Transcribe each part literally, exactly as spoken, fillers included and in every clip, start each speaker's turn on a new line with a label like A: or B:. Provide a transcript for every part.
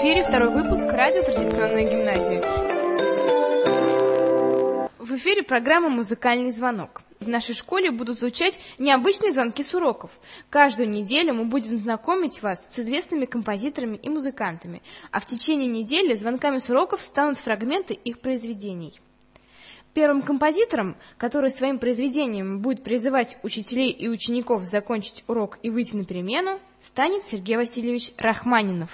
A: эфире второй выпуск радио «Традиционная гимназия». В эфире программа «Музыкальный звонок». В нашей школе будут звучать необычные звонки с уроков. Каждую неделю мы будем знакомить вас с известными композиторами и музыкантами, а в течение недели звонками с уроков станут фрагменты их произведений. Первым композитором, который своим произведением будет призывать учителей и учеников закончить урок и выйти на перемену, станет Сергей Васильевич Рахманинов.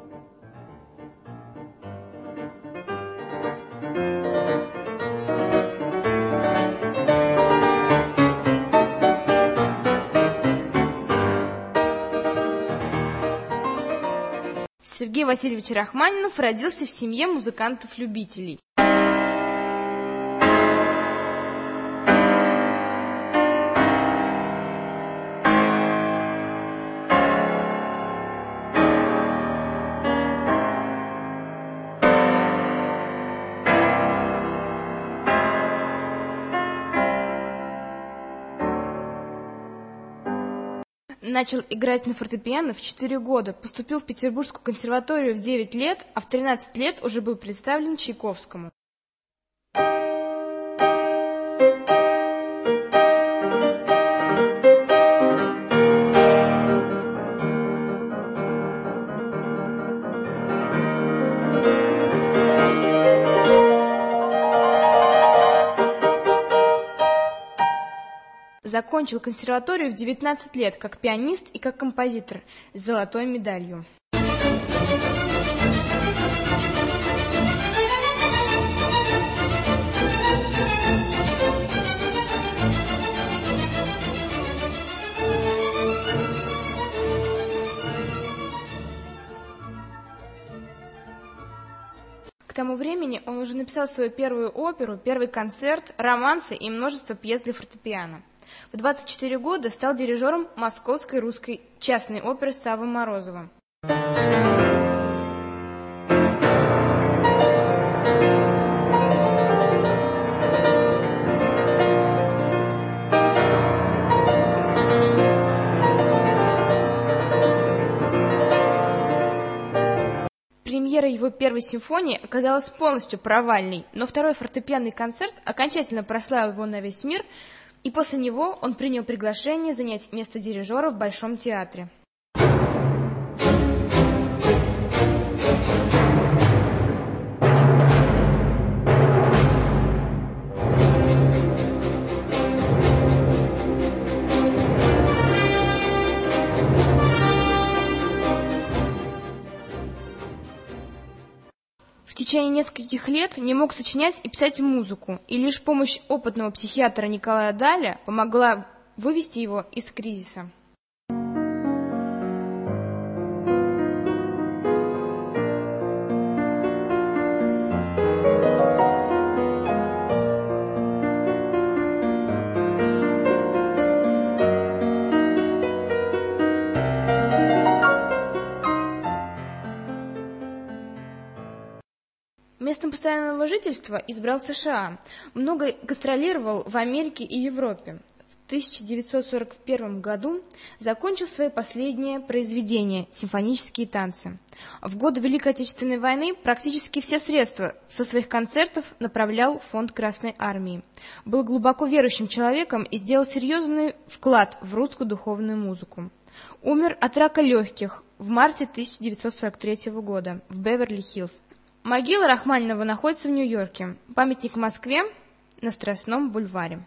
A: Сергей Васильевич Рахманинов родился в семье музыкантов-любителей. Начал играть на фортепиано в четыре года, поступил в Петербургскую консерваторию в девять лет, а в тринадцать лет уже был представлен Чайковскому. Закончил консерваторию в девятнадцать лет как пианист и как композитор с золотой медалью. К тому времени он уже написал свою первую оперу, первый концерт, романсы и множество пьес для фортепиано. В двадцать четыре года стал дирижером Московской русской частной оперы Саввы Морозова. Премьера его первой симфонии оказалась полностью провальной, но второй фортепианный концерт окончательно прославил его на весь мир, и после него он принял приглашение занять место дирижера в Большом театре. В течение нескольких лет не мог сочинять и писать музыку, и лишь помощь опытного психиатра Николая Даля помогла вывести его из кризиса. Местом постоянного жительства избрал США. Много гастролировал в Америке и Европе. В тысяча девятьсот сорок первом году закончил свое последнее произведение «Симфонические танцы». В годы Великой Отечественной войны практически все средства со своих концертов направлял в фонд Красной Армии. Был глубоко верующим человеком и сделал серьезный вклад в русскую духовную музыку. Умер от рака легких в марте тысяча девятьсот сорок третьего года в Беверли-Хиллз. Могила Рахманинова находится в Нью-Йорке. Памятник в Москве на Страстном бульваре.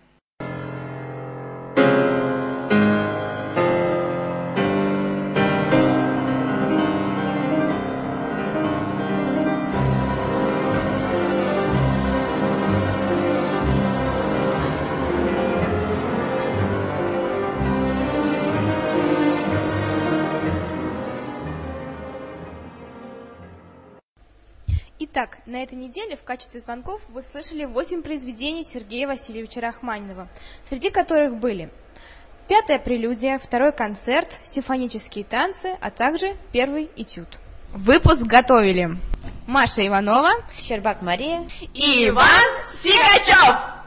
A: Итак, на этой неделе в качестве звонков вы слышали восемь произведений Сергея Васильевича Рахманинова, среди которых были пятая прелюдия, второй концерт, симфонические танцы, а также первый этюд. Выпуск готовили Маша Иванова,
B: Щербак Мария
A: и Иван Сигачев.